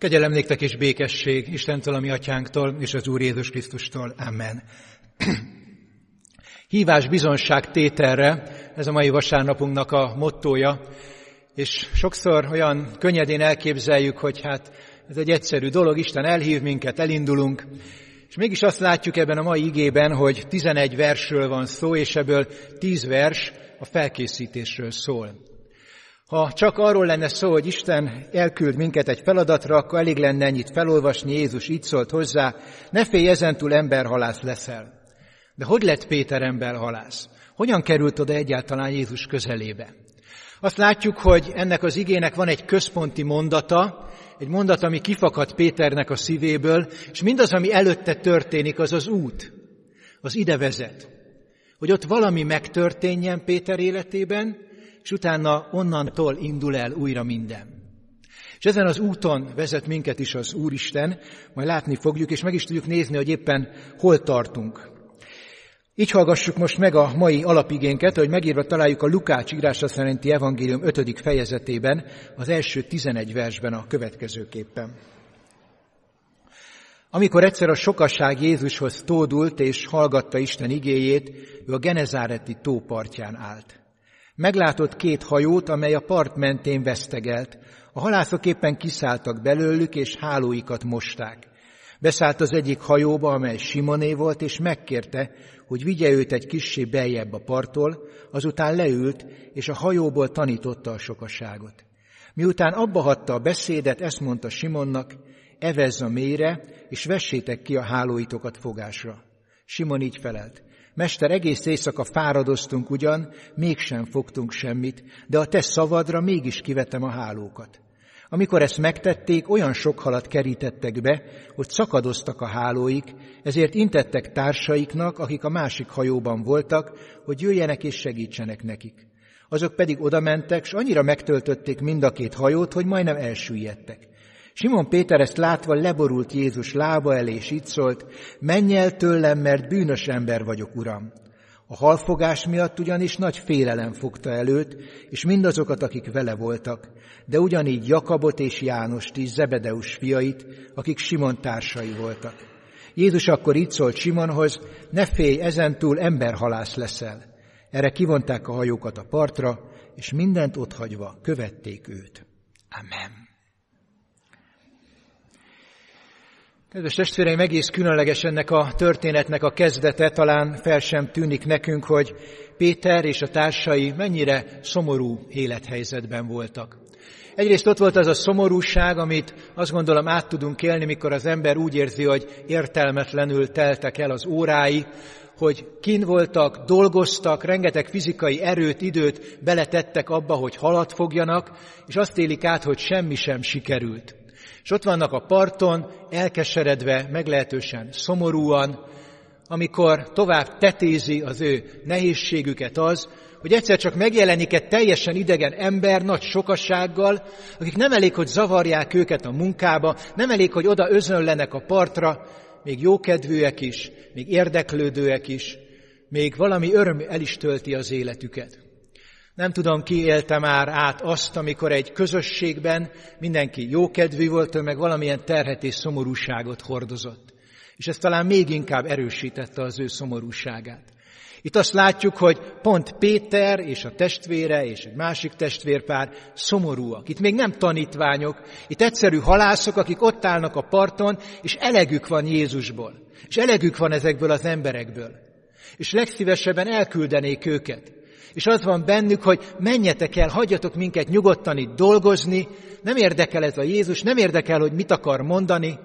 Kegyelem néktek és békesség Istentől, a mi atyánktól, és az Úr Jézus Krisztustól. Amen. Hívás bizonság tételre, ez a mai vasárnapunknak a mottója, és sokszor olyan könnyedén elképzeljük, hogy hát ez egy egyszerű dolog, Isten elhív minket, elindulunk, és mégis azt látjuk ebben a mai igében, hogy 11 versről van szó, és ebből 10 vers a felkészítésről szól. Ha csak arról lenne szó, hogy Isten elküld minket egy feladatra, akkor elég lenne ennyit felolvasni. Jézus így szólt hozzá: ne félj, ezentúl emberhalász leszel. De hogy lett Péter emberhalász? Hogyan került oda egyáltalán Jézus közelébe? Azt látjuk, hogy ennek az igének van egy központi mondata, egy mondat, ami kifakad Péternek a szívéből, és mindaz, ami előtte történik, az az út, az ide vezet. Hogy ott valami megtörténjen Péter életében, és utána onnantól indul el újra minden. És ezen az úton vezet minket is az Úristen, majd látni fogjuk, és meg is tudjuk nézni, hogy éppen hol tartunk. Így hallgassuk most meg a mai alapigénket, hogy megírva találjuk a Lukács írása szerinti evangélium 5. fejezetében, az első 11 versben a következőképpen. Amikor egyszer a sokaság Jézushoz tódult és hallgatta Isten igéjét, ő a Genezáreti tó partján állt. Meglátott 2 hajót, amely a part mentén vesztegelt. A halászok éppen kiszálltak belőlük, és hálóikat mosták. Beszállt az egyik hajóba, amely Simoné volt, és megkérte, hogy vigye őt egy kissé beljebb a parttól, azután leült, és a hajóból tanította a sokaságot. Miután abbahagyta a beszédet, ezt mondta Simonnak: evezz a mélyre, és vessétek ki a hálóitokat fogásra. Simon így felelt: Mester, egész éjszaka fáradoztunk ugyan, mégsem fogtunk semmit, de a te szavadra mégis kivettem a hálókat. Amikor ezt megtették, olyan sok halat kerítettek be, hogy szakadoztak a hálóik, ezért intettek társaiknak, akik a másik hajóban voltak, hogy jöjjenek és segítsenek nekik. Azok pedig odamentek, s annyira megtöltötték mind a 2 hajót, hogy majdnem elsüllyedtek. Simon Péter ezt látva leborult Jézus lába elé, és így szólt: menj el tőlem, mert bűnös ember vagyok, Uram. A halfogás miatt ugyanis nagy félelem fogta el őt, és mindazokat, akik vele voltak, de ugyanígy Jakabot és Jánost is, Zebedeus fiait, akik Simon társai voltak. Jézus akkor így szólt Simonhoz: ne félj, ezentúl emberhalász leszel. Erre kivonták a hajókat a partra, és mindent otthagyva követték őt. Amen. Kedves testvéreim, egész különleges ennek a történetnek a kezdete, talán fel sem tűnik nekünk, hogy Péter és a társai mennyire szomorú élethelyzetben voltak. Egyrészt ott volt az a szomorúság, amit azt gondolom át tudunk élni, mikor az ember úgy érzi, hogy értelmetlenül teltek el az órái, hogy kint voltak, dolgoztak, rengeteg fizikai erőt, időt beletettek abba, hogy halat fogjanak, és azt élik át, hogy semmi sem sikerült. És ott vannak a parton, elkeseredve, meglehetősen szomorúan, amikor tovább tetézi az ő nehézségüket az, hogy egyszer csak megjelenik egy teljesen idegen ember nagy sokasággal, akik nem elég, hogy zavarják őket a munkába, nem elég, hogy oda özönlenek a partra, még jókedvűek is, még érdeklődőek is, még valami öröm el is tölti az életüket. Nem tudom, ki élte már át azt, amikor egy közösségben mindenki jókedvű volt, ő meg valamilyen terhet és szomorúságot hordozott. És ez talán még inkább erősítette az ő szomorúságát. Itt azt látjuk, hogy pont Péter és a testvére és egy másik testvérpár szomorúak. Itt még nem tanítványok, itt egyszerű halászok, akik ott állnak a parton, és elegük van Jézusból, és elegük van ezekből az emberekből. És legszívesebben elküldenék őket. És az van bennük, hogy menjetek el, hagyjatok minket nyugodtan itt dolgozni, nem érdekel ez a Jézus, nem érdekel, hogy mit akar mondani.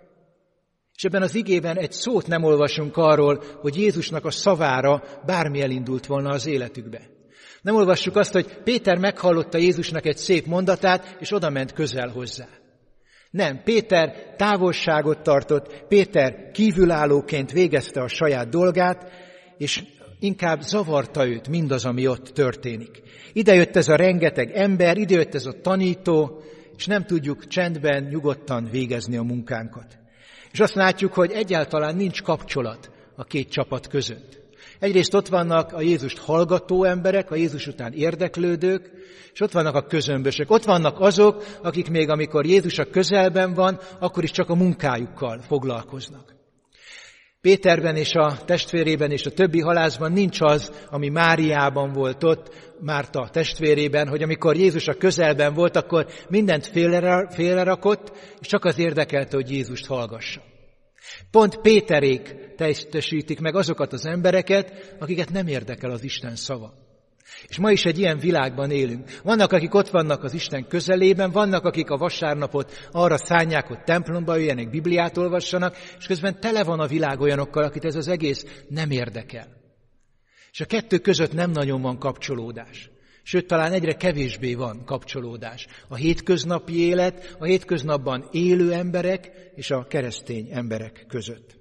És ebben az igében egy szót nem olvasunk arról, hogy Jézusnak a szavára bármi elindult volna az életükbe. Nem olvassuk azt, hogy Péter meghallotta Jézusnak egy szép mondatát, és oda ment közel hozzá. Nem, Péter távolságot tartott, Péter kívülállóként végezte a saját dolgát, és inkább zavarta őt mindaz, ami ott történik. Ide jött ez a rengeteg ember, ide jött ez a tanító, és nem tudjuk csendben, nyugodtan végezni a munkánkat. És azt látjuk, hogy egyáltalán nincs kapcsolat a 2 csapat között. Egyrészt ott vannak a Jézust hallgató emberek, a Jézus után érdeklődők, és ott vannak a közömbösök. Ott vannak azok, akik még amikor Jézus a közelben van, akkor is csak a munkájukkal foglalkoznak. Péterben és a testvérében és a többi halászban nincs az, ami Máriában volt ott, Márta testvérében, hogy amikor Jézus a közelben volt, akkor mindent félrerakott, és csak az érdekelte, hogy Jézust hallgassa. Pont Péterék testesítik meg azokat az embereket, akiket nem érdekel az Isten szava. És ma is egy ilyen világban élünk. Vannak, akik ott vannak az Isten közelében, vannak, akik a vasárnapot arra szánják, hogy templomba jöjjenek, Bibliát olvassanak, és közben tele van a világ olyanokkal, akit ez az egész nem érdekel. És a kettő között nem nagyon van kapcsolódás. Sőt, talán egyre kevésbé van kapcsolódás. A hétköznapi élet, a hétköznapban élő emberek és a keresztény emberek között.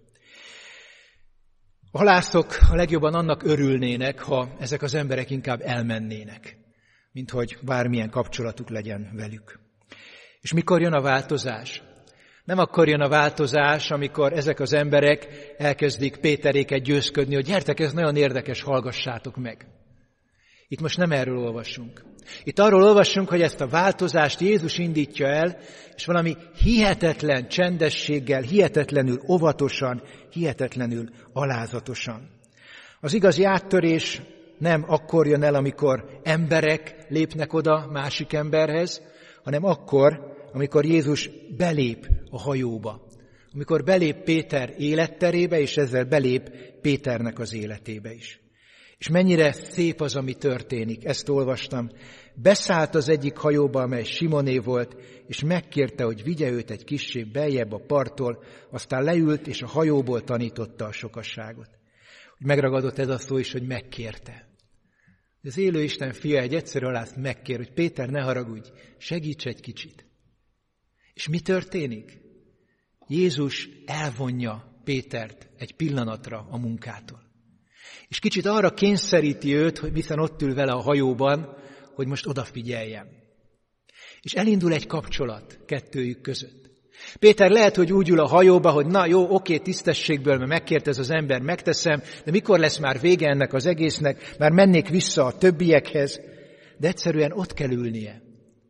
A halászok a legjobban annak örülnének, ha ezek az emberek inkább elmennének, mint hogy bármilyen kapcsolatuk legyen velük. És mikor jön a változás? Nem akkor jön a változás, amikor ezek az emberek elkezdik Péteréket győzködni, hogy gyertek, ez nagyon érdekes, hallgassátok meg. Itt most nem erről olvasunk. Itt arról olvasunk, hogy ezt a változást Jézus indítja el, és valami hihetetlen csendességgel, hihetetlenül óvatosan, hihetetlenül alázatosan. Az igazi áttörés nem akkor jön el, amikor emberek lépnek oda másik emberhez, hanem akkor, amikor Jézus belép a hajóba. Amikor belép Péter életterébe, és ezzel belép Péternek az életébe is. És mennyire szép az, ami történik. Ezt olvastam. Beszállt az egyik hajóba, amely Simoné volt, és megkérte, hogy vigye őt egy kissé beljebb a parttól, aztán leült, és a hajóból tanította a sokasságot. Úgy megragadott ez a szó is, hogy megkérte. Az élő Isten fia egy egyszerű halászt megkér, hogy Péter, ne haragudj, segíts egy kicsit. És mi történik? Jézus elvonja Pétert egy pillanatra a munkától. És kicsit arra kényszeríti őt, hogy hiszen ott ül vele a hajóban, hogy most odafigyeljen. És elindul egy kapcsolat kettőjük között. Péter lehet, hogy úgy ül a hajóba, hogy na jó, oké, tisztességből, mert megkért ez az ember, megteszem, de mikor lesz már vége ennek az egésznek, már mennék vissza a többiekhez, de egyszerűen ott kell ülnie.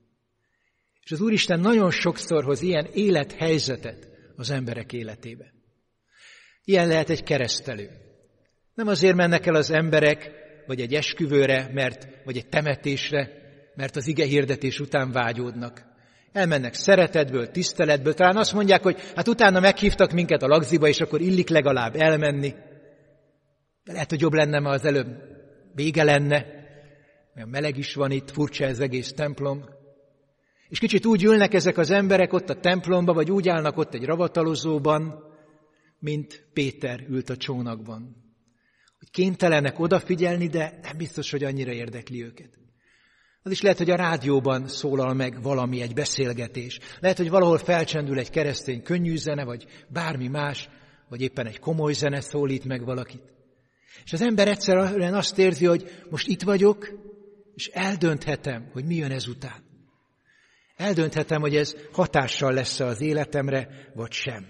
És az Úristen nagyon sokszor hoz ilyen élethelyzetet az emberek életébe. Ilyen lehet egy keresztelő. Nem azért mennek el az emberek, vagy egy esküvőre, vagy egy temetésre, mert az ige hirdetés után vágyódnak. Elmennek szeretetből, tiszteletből, talán azt mondják, hogy hát utána meghívtak minket a lagziba, és akkor illik legalább elmenni. De lehet, hogy jobb lenne, ma az előbb vége lenne, olyan meleg is van itt, furcsa ez egész templom. És kicsit úgy ülnek ezek az emberek ott a templomba, vagy úgy állnak ott egy ravatalozóban, mint Péter ült a csónakban. Hogy kénytelenek odafigyelni, de nem biztos, hogy annyira érdekli őket. Az is lehet, hogy a rádióban szólal meg valami, egy beszélgetés. Lehet, hogy valahol felcsendül egy keresztény könnyű zene, vagy bármi más, vagy éppen egy komoly zene szólít meg valakit. És az ember egyszerűen azt érzi, hogy most itt vagyok, és eldönthetem, hogy mi jön ezután. Eldönthetem, hogy ez hatással lesz az életemre, vagy sem.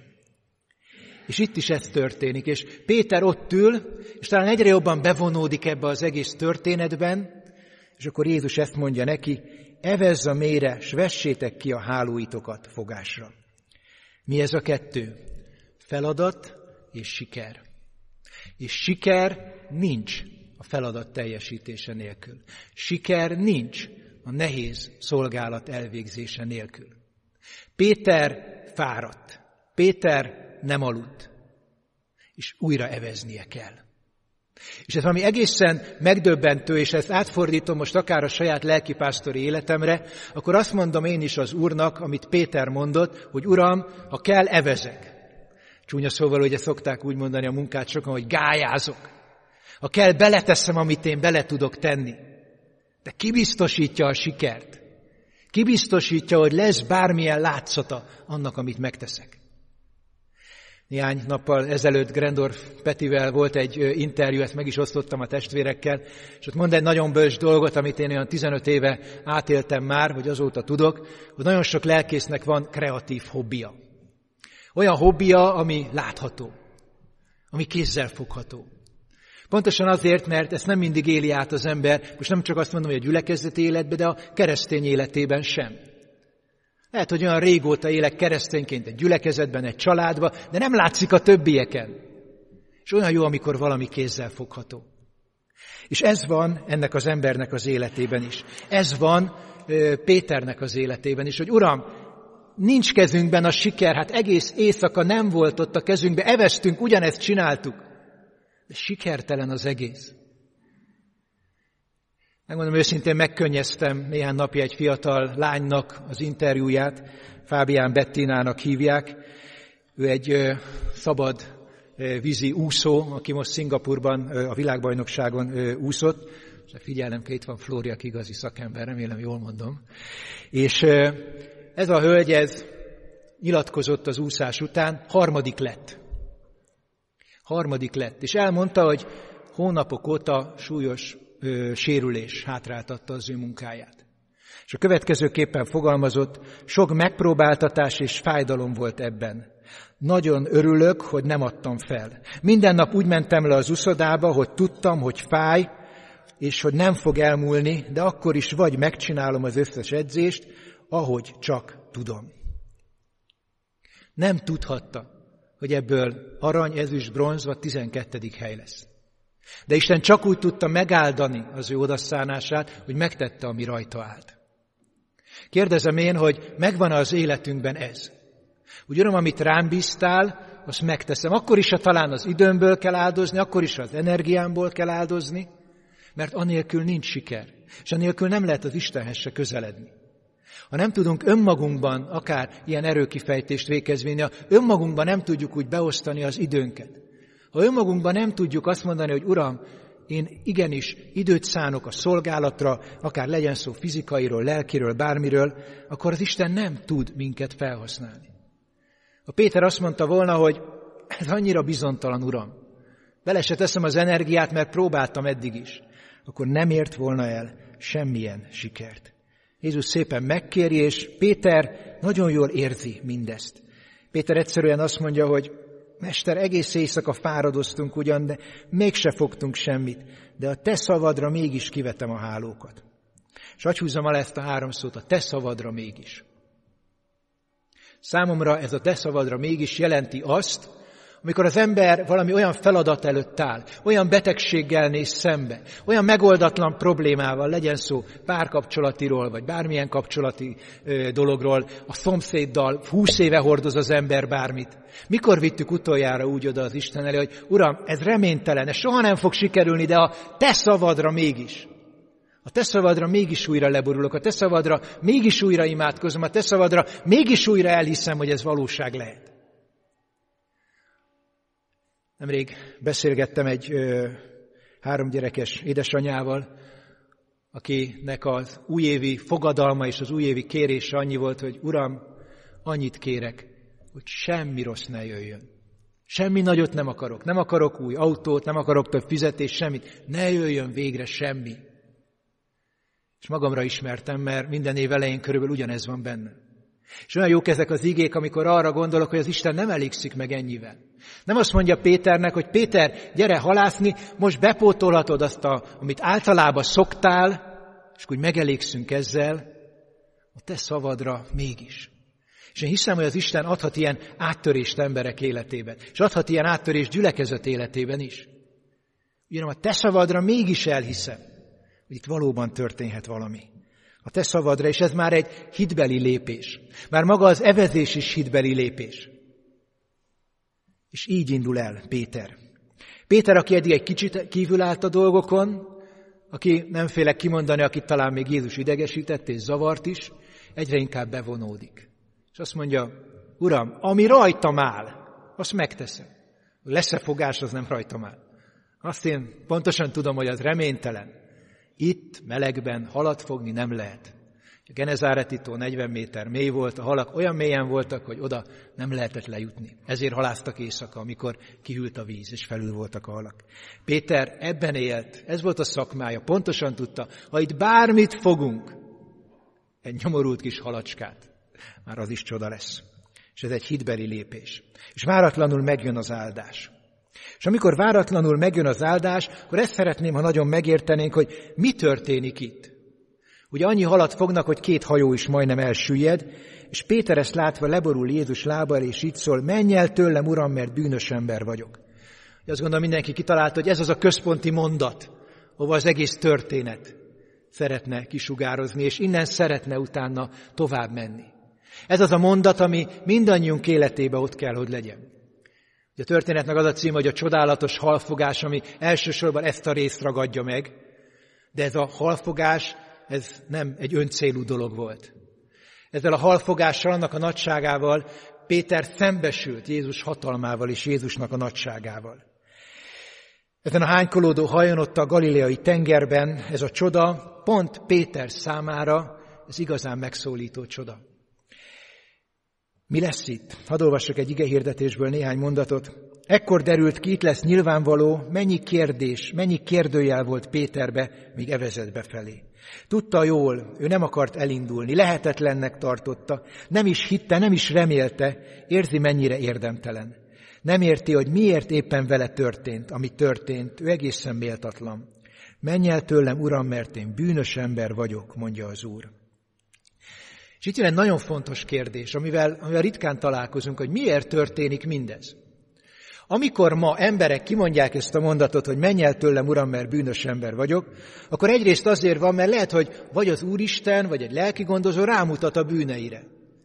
És itt is ez történik, és Péter ott ül, és talán egyre jobban bevonódik ebbe az egész történetben, és akkor Jézus ezt mondja neki, evezz a mélyre, s vessétek ki a hálóitokat fogásra. Mi ez a kettő? Feladat és siker. És siker nincs a feladat teljesítése nélkül. Siker nincs a nehéz szolgálat elvégzése nélkül. Péter fáradt. Péter nem aludt. És újra eveznie kell. És ez valami egészen megdöbbentő, és ezt átfordítom most akár a saját lelkipásztori életemre, akkor azt mondom én is az Úrnak, amit Péter mondott, hogy Uram, ha kell, evezek. Csúnya szóval, ugye szokták úgy mondani a munkát sokan, hogy gályázok. Ha kell, beleteszem, amit én bele tudok tenni. De ki biztosítja a sikert? Ki biztosítja, hogy lesz bármilyen látszata annak, amit megteszek? Néhány nappal ezelőtt Grendorf Petivel volt egy interjú, ezt meg is osztottam a testvérekkel, és ott mond egy nagyon bölcs dolgot, amit én olyan 15 éve átéltem már, vagy azóta tudok, hogy nagyon sok lelkésznek van kreatív hobbija. Olyan hobbija, ami látható, ami kézzel fogható. Pontosan azért, mert ezt nem mindig éli át az ember, most nem csak azt mondom, hogy a gyülekezeti életben, de a keresztény életében sem. Lehet, hogy olyan régóta élek keresztényként egy gyülekezetben, egy családban, de nem látszik a többieken. És olyan jó, amikor valami kézzel fogható. És ez van ennek az embernek az életében is. Ez van Péternek az életében is, hogy Uram, nincs kezünkben a siker, hát egész éjszaka nem volt ott a kezünkben, eveztünk, ugyanezt csináltuk. De sikertelen az egész. Megmondom őszintén, megkönnyeztem néhány napja egy fiatal lánynak az interjúját, Fábián Bettinának hívják. Ő egy szabad vízi úszó, aki most Szingapurban a világbajnokságon úszott. Figyelnem kell, itt van Flóriak, igazi szakember, remélem jól mondom. És ez a hölgy, ez nyilatkozott az úszás után, harmadik lett. És elmondta, hogy hónapok óta súlyos sérülés hátráltatta az ő munkáját. És a következőképpen fogalmazott, sok megpróbáltatás és fájdalom volt ebben. Nagyon örülök, hogy nem adtam fel. Minden nap úgy mentem le az uszodába, hogy tudtam, hogy fáj, és hogy nem fog elmúlni, de akkor is vagy megcsinálom az összes edzést, ahogy csak tudom. Nem tudhatta, hogy ebből arany, ezüst, bronz vagy 12. hely lesz. De Isten csak úgy tudta megáldani az ő odaszánását, hogy megtette, ami rajta állt. Kérdezem én, hogy megvan az életünkben ez? Úgy Uram, amit rám bíztál, azt megteszem. Akkor is, ha talán az időmből kell áldozni, akkor is, ha az energiámból kell áldozni, mert anélkül nincs siker, és anélkül nem lehet az Istenhez se közeledni. Ha nem tudunk önmagunkban akár ilyen erőkifejtést végezni, ha önmagunkban nem tudjuk úgy beosztani az időnket, ha önmagunkban nem tudjuk azt mondani, hogy Uram, én igenis időt szánok a szolgálatra, akár legyen szó fizikairól, lelkiről, bármiről, akkor az Isten nem tud minket felhasználni. A Péter azt mondta volna, hogy ez annyira bizonytalan, Uram, bele se teszem az energiát, mert próbáltam eddig is, akkor nem ért volna el semmilyen sikert. Jézus szépen megkéri, és Péter nagyon jól érzi mindezt. Péter egyszerűen azt mondja, hogy Mester, egész éjszaka fáradoztunk ugyan, de mégse fogtunk semmit, de a te szavadra mégis kivetem a hálókat. És hadd húzzam alá ezt a 3 szót, a te szavadra mégis. Számomra ez a te szavadra mégis jelenti azt, amikor az ember valami olyan feladat előtt áll, olyan betegséggel néz szembe, olyan megoldatlan problémával, legyen szó párkapcsolatiról, vagy bármilyen kapcsolati dologról, a szomszéddal 20 éve hordoz az ember bármit. Mikor vittük utoljára úgy oda az Isten elé, hogy Uram, ez reménytelen, ez soha nem fog sikerülni, de a te szavadra mégis. A te szavadra mégis újra leborulok, a te szavadra mégis újra imádkozom, a te szavadra mégis újra elhiszem, hogy ez valóság lehet. Nemrég beszélgettem egy 3 gyerekes édesanyával, akinek az újévi fogadalma és az újévi kérése annyi volt, hogy Uram, annyit kérek, hogy semmi rossz ne jöjjön. Semmi nagyot nem akarok. Nem akarok új autót, nem akarok több fizetést, semmit. Ne jöjjön végre semmi. És magamra ismertem, mert minden év elején körülbelül ugyanez van benne. És olyan jók ezek az igék, amikor arra gondolok, hogy az Isten nem elégszik meg ennyivel. Nem azt mondja Péternek, hogy Péter, gyere halászni, most bepótolhatod azt, amit általában szoktál, és úgy megelégszünk ezzel, a te szavadra mégis. És én hiszem, hogy az Isten adhat ilyen áttörést emberek életében, és adhat ilyen áttörést gyülekezet életében is. Ugyanakkor a te szavadra mégis elhiszem, hogy itt valóban történhet valami. A te szavadra, és ez már egy hitbeli lépés. Már maga az evezés is hitbeli lépés. És így indul el Péter. Péter, aki eddig egy kicsit kívül állt a dolgokon, aki nem félek kimondani, akit talán még Jézus idegesített és zavart is, egyre inkább bevonódik. És azt mondja, Uram, ami rajtam áll, azt megteszem. Lesz-e fogás, az nem rajtam áll. Azt én pontosan tudom, hogy az reménytelen. Itt, melegben halat fogni nem lehet. A Genezáreti tó 40 méter mély volt, a halak olyan mélyen voltak, hogy oda nem lehetett lejutni. Ezért haláztak éjszaka, amikor kihűlt a víz, és felül voltak a halak. Péter ebben élt, ez volt a szakmája, pontosan tudta, ha itt bármit fogunk, egy nyomorult kis halacskát, már az is csoda lesz. És ez egy hitbeli lépés. És váratlanul megjön az áldás. És amikor váratlanul megjön az áldás, akkor ezt szeretném, ha nagyon megértenénk, hogy mi történik itt. Ugye annyi halat fognak, hogy 2 hajó is majdnem elsüllyed, és Péter ezt látva leborul Jézus lábára, és így szól, menj el tőlem, Uram, mert bűnös ember vagyok. Azt gondolom, mindenki kitalálta, hogy ez az a központi mondat, ahova az egész történet szeretne kisugározni, és innen szeretne utána tovább menni. Ez az a mondat, ami mindannyiunk életében ott kell, hogy legyen. Ugye a történetnek az a címe, hogy a csodálatos halfogás, ami elsősorban ezt a részt ragadja meg, de ez a halfogás, ez nem egy öncélú dolog volt. Ezzel a halfogással, annak a nagyságával Péter szembesült Jézus hatalmával és Jézusnak a nagyságával. Ezen a hánykolódó hajon ott a galileai tengerben ez a csoda pont Péter számára ez igazán megszólító csoda. Mi lesz itt? Hadd olvassak egy igehirdetésből néhány mondatot. Ekkor derült ki, itt lesz nyilvánvaló, mennyi kérdés, mennyi kérdőjel volt Péterbe, míg evezett befelé. Tudta jól, ő nem akart elindulni, lehetetlennek tartotta, nem is hitte, nem is remélte, érzi mennyire érdemtelen. Nem érti, hogy miért éppen vele történt, ami történt, ő egészen méltatlan. Menj el tőlem, Uram, mert én bűnös ember vagyok, mondja az Úr. És itt jön egy nagyon fontos kérdés, amivel ritkán találkozunk, hogy miért történik mindez. Amikor ma emberek kimondják ezt a mondatot, hogy menj el tőlem, Uram, mert bűnös ember vagyok, akkor egyrészt azért van, mert lehet, hogy vagy az Úristen, vagy egy lelki gondozó rámutat a bűneire.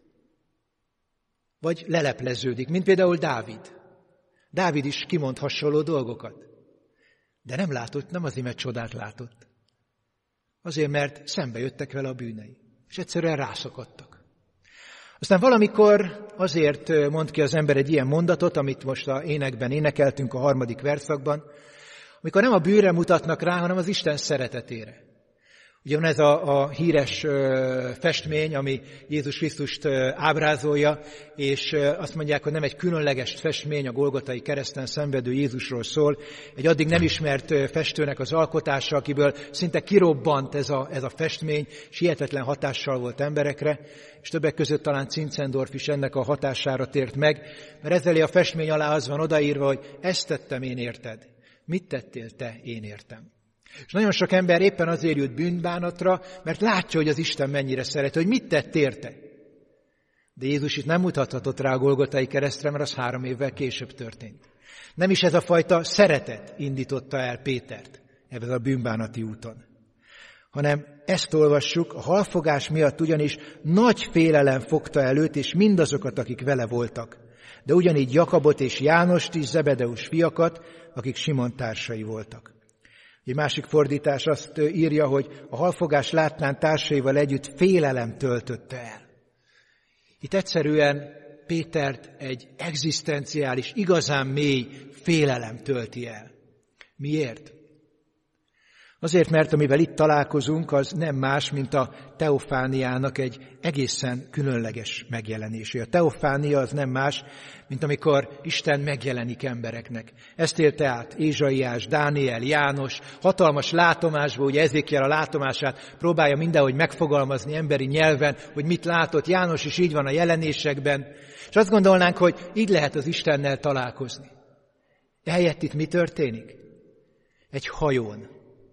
Vagy lelepleződik, mint például Dávid. Dávid is kimond hasonló dolgokat. De nem látott, nem azért, mert csodát látott. Azért, mert szembe jöttek vele a bűnei. És egyszerűen rászakadtak. Aztán valamikor azért mond ki az ember egy ilyen mondatot, amit most a énekben énekeltünk a 3. verszakban, amikor nem a bűnre mutatnak rá, hanem az Isten szeretetére. Ugye van ez a híres festmény, ami Jézus Krisztust ábrázolja, és azt mondják, hogy nem egy különleges festmény, a Golgotai kereszten szenvedő Jézusról szól, egy addig nem ismert festőnek az alkotása, akiből szinte kirobbant ez a festmény, és hihetetlen hatással volt emberekre, és többek között talán Zinzendorf is ennek a hatására tért meg, mert ezzel a festmény alá az van odaírva, hogy ezt tettem én érted, mit tettél te én értem. És nagyon sok ember éppen azért jut bűnbánatra, mert látja, hogy az Isten mennyire szeret, hogy mit tett érte. De Jézus itt nem mutathatott rá a Golgotai keresztre, mert az 3 évvel később történt. Nem is ez a fajta szeretet indította el Pétert ebben a bűnbánati úton, hanem ezt olvassuk, a halfogás miatt ugyanis nagy félelem fogta előtt, és mindazokat, akik vele voltak. De ugyanígy Jakabot és Jánost is, Zebedeus fiakat, akik Simon társai voltak. Egy másik fordítás azt írja, hogy a halfogás látnán társaival együtt félelem töltötte el. Itt egyszerűen Pétert egy egzisztenciális, igazán mély félelem tölti el. Miért? Azért, mert amivel itt találkozunk, az nem más, mint a teofániának egy egészen különleges megjelenése. A teofánia az nem más, mint amikor Isten megjelenik embereknek. Ezt élte át Ézsaiás, Dániel, János, hatalmas látomásból, ugye Ezékiel a látomását próbálja mindenhogy megfogalmazni emberi nyelven, hogy mit látott. János is így van a jelenésekben. És azt gondolnánk, hogy így lehet az Istennel találkozni. Ehelyett itt mi történik? Egy hajón.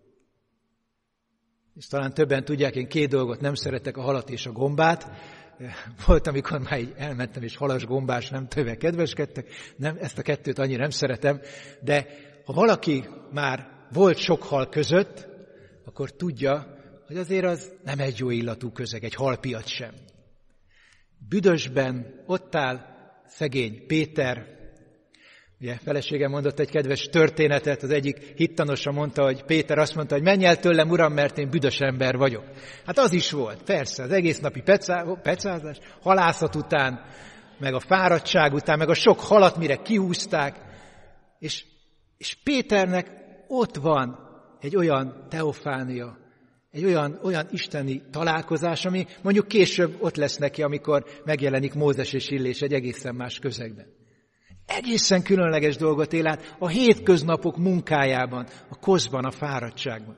És talán többen tudják, én 2 dolgot nem szeretek, a halat és a gombát. Volt, amikor már így elmentem, és halas gombás nem tőle kedveskedtek. Nem, ezt a 2-t annyira nem szeretem. De ha valaki már volt sok hal között, akkor tudja, hogy azért az nem egy jó illatú közeg, egy halpiac sem. Büdösben ott áll szegény Péter. Ugye, feleségem mondott egy kedves történetet, az egyik hittanosa mondta, hogy Péter azt mondta, hogy menj el tőlem, Uram, mert én büdös ember vagyok. Hát az is volt, persze, az egész napi pecázás, halászat után, meg a fáradtság után, meg a sok halat, mire kihúzták, és Péternek ott van egy olyan teofánia, egy olyan isteni találkozás, ami mondjuk később ott lesz neki, amikor megjelenik Mózes és Illés egy egészen más közegben. Egészen különleges dolgot él át a hétköznapok munkájában, a koszban, a fáradtságban.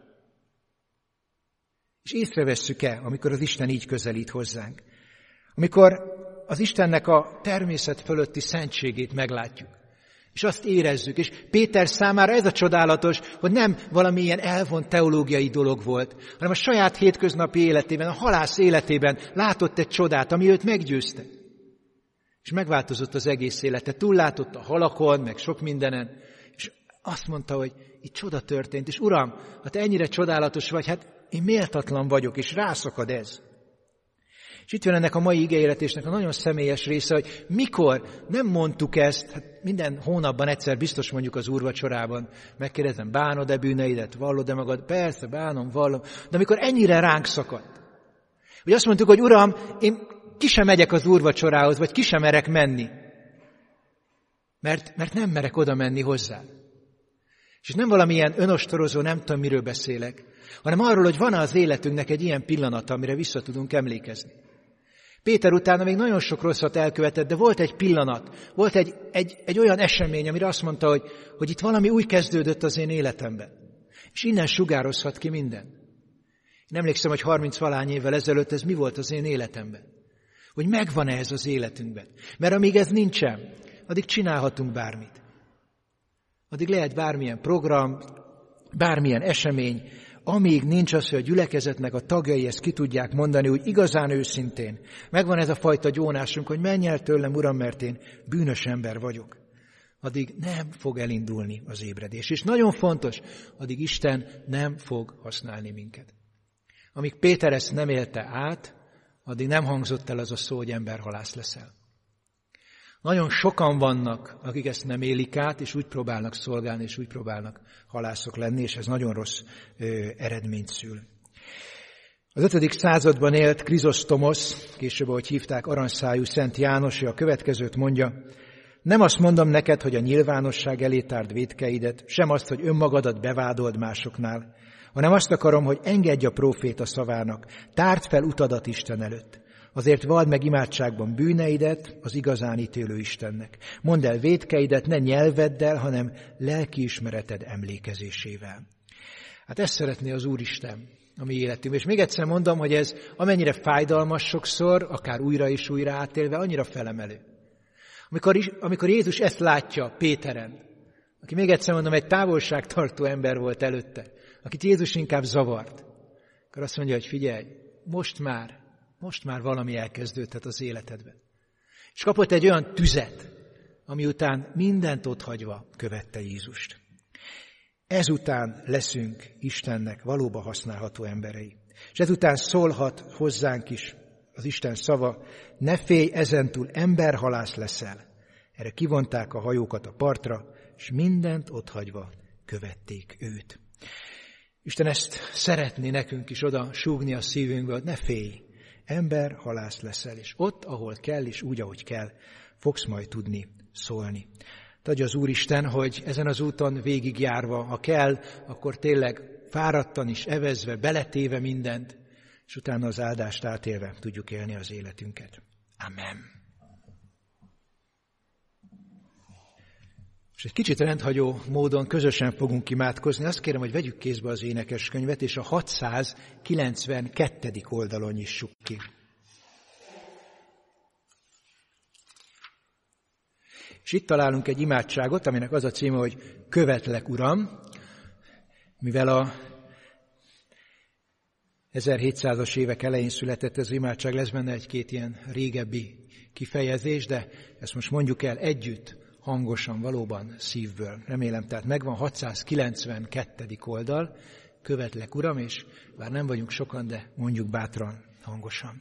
És észrevesszük-e, amikor az Isten így közelít hozzánk? Amikor az Istennek a természet fölötti szentségét meglátjuk. És azt érezzük. És Péter számára ez a csodálatos, hogy nem valamilyen elvont teológiai dolog volt, hanem a saját hétköznapi életében, a halász életében látott egy csodát, ami őt meggyőzte. És megváltozott az egész élete. Túllátott a halakon, meg sok mindenen, és azt mondta, hogy itt csoda történt. És Uram, ha te ennyire csodálatos vagy, hát én méltatlan vagyok, és rászakad ez. És itt van ennek a mai igehirdetésnek a nagyon személyes része, hogy mikor nem mondtuk ezt, hát minden hónapban egyszer biztos mondjuk az úrvacsorában, megkérdezem, bánod-e bűneidet, vallod-e magad? Persze, bánom, vallom. De amikor ennyire ránk szakadt, hogy azt mondtuk, hogy Uram, én ki sem megyek az úrvacsorához, vagy ki sem merek menni, mert nem merek oda menni hozzá. És nem valamilyen önostorozó, nem tudom, miről beszélek, hanem arról, hogy van az életünknek egy ilyen pillanata, amire vissza tudunk emlékezni. Péter utána még nagyon sok rosszat elkövetett, de volt egy pillanat, volt egy olyan esemény, amire azt mondta, hogy itt valami új kezdődött az én életemben. És innen sugározhat ki minden. Én emlékszem, hogy 30-valány évvel ezelőtt ez mi volt az én életemben. Hogy megvan-e ez az életünkben. Mert amíg ez nincsen, addig csinálhatunk bármit. Addig lehet bármilyen program, bármilyen esemény, amíg nincs az, hogy a gyülekezetnek a tagjai ezt ki tudják mondani, hogy igazán őszintén. Megvan ez a fajta gyónásunk, hogy menj el tőlem, Uram, mert én bűnös ember vagyok. Addig nem fog elindulni az ébredés. És nagyon fontos, addig Isten nem fog használni minket. Amíg Péter ezt nem élte át, addig nem hangzott el az a szó, hogy emberhalász leszel. Nagyon sokan vannak, akik ezt nem élik át, és úgy próbálnak szolgálni, és úgy próbálnak halászok lenni, és ez nagyon rossz eredményt szül. Az 5. században élt Krizosztomosz, később, ahogy hívták, aranyszájú Szent János, a következőt mondja: nem azt mondom neked, hogy a nyilvánosság elé tárd vétkeidet, sem azt, hogy önmagadat bevádold másoknál, hanem azt akarom, hogy engedj a próféta szavának, tárd fel utadat Isten előtt. Azért vald meg imádságban bűneidet az igazán ítélő Istennek. Mondd el vétkeidet ne nyelveddel, hanem lelkiismereted emlékezésével. Hát ezt szeretné az Úristen a mi életünkben. És még egyszer mondom, hogy ez amennyire fájdalmas sokszor, akár újra és újra átélve, annyira felemelő. Amikor Jézus ezt látja Péteren, aki még egyszer mondom, egy távolságtartó ember volt előtte, akit Jézus inkább zavart, akkor azt mondja, hogy figyelj, most már valami elkezdődhet az életedben. És kapott egy olyan tüzet, ami után mindent otthagyva követte Jézust. Ezután leszünk Istennek valóban használható emberei. És ezután szólhat hozzánk is az Isten szava: ne félj, ezentúl emberhalász leszel. Erre kivonták a hajókat a partra, és mindent otthagyva követték őt. Isten ezt szeretné nekünk is oda súgni a szívünkbe, hogy ne félj, emberhalász leszel, és ott, ahol kell, és úgy, ahogy kell, fogsz majd tudni szólni. Adja az Úristen, hogy ezen az úton végigjárva, ha kell, akkor tényleg fáradtan is, evezve, beletéve mindent, és utána az áldást átélve tudjuk élni az életünket. Amen. És egy kicsit rendhagyó módon közösen fogunk imádkozni. Azt kérem, hogy vegyük kézbe az énekeskönyvet, és a 692. oldalon nyissuk ki. És itt találunk egy imádságot, aminek az a címe, hogy Követlek, Uram, mivel a 1700-as évek elején született ez az imádság, lesz benne egy-két ilyen régebbi kifejezés, de ezt most mondjuk el együtt, hangosan, valóban szívből. Remélem, tehát megvan 692. oldal, Követlek, Uram, és bár nem vagyunk sokan, de mondjuk bátran, hangosan.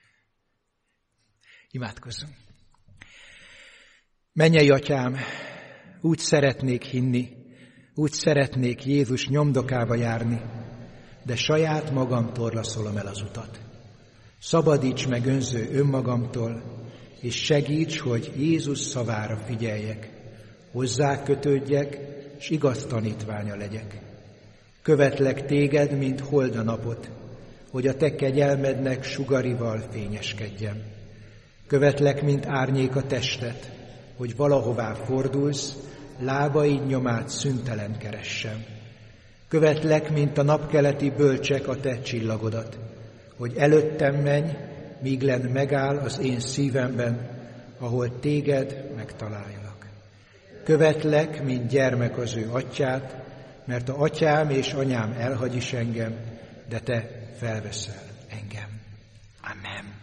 Imádkozzunk. Mennyei Atyám, úgy szeretnék hinni, úgy szeretnék Jézus nyomdokába járni, de saját magam torlaszolom el az utat. Szabadíts meg önző önmagamtól, és segíts, hogy Jézus szavára figyeljek, hozzá kötődjek, s igaz tanítványa legyek. Követlek téged, mint hold a napot, hogy a te kegyelmednek sugarival fényeskedjem. Követlek, mint árnyék a testet, hogy valahová fordulsz, lábaid nyomát szüntelen keressem. Követlek, mint a napkeleti bölcsek a te csillagodat, hogy előttem menj, míg megáll az én szívemben, ahol téged megtaláljalak. követlek, mint gyermek az ő atyát, mert a atyám és anyám elhagy is engem, de te felveszel engem. Amen.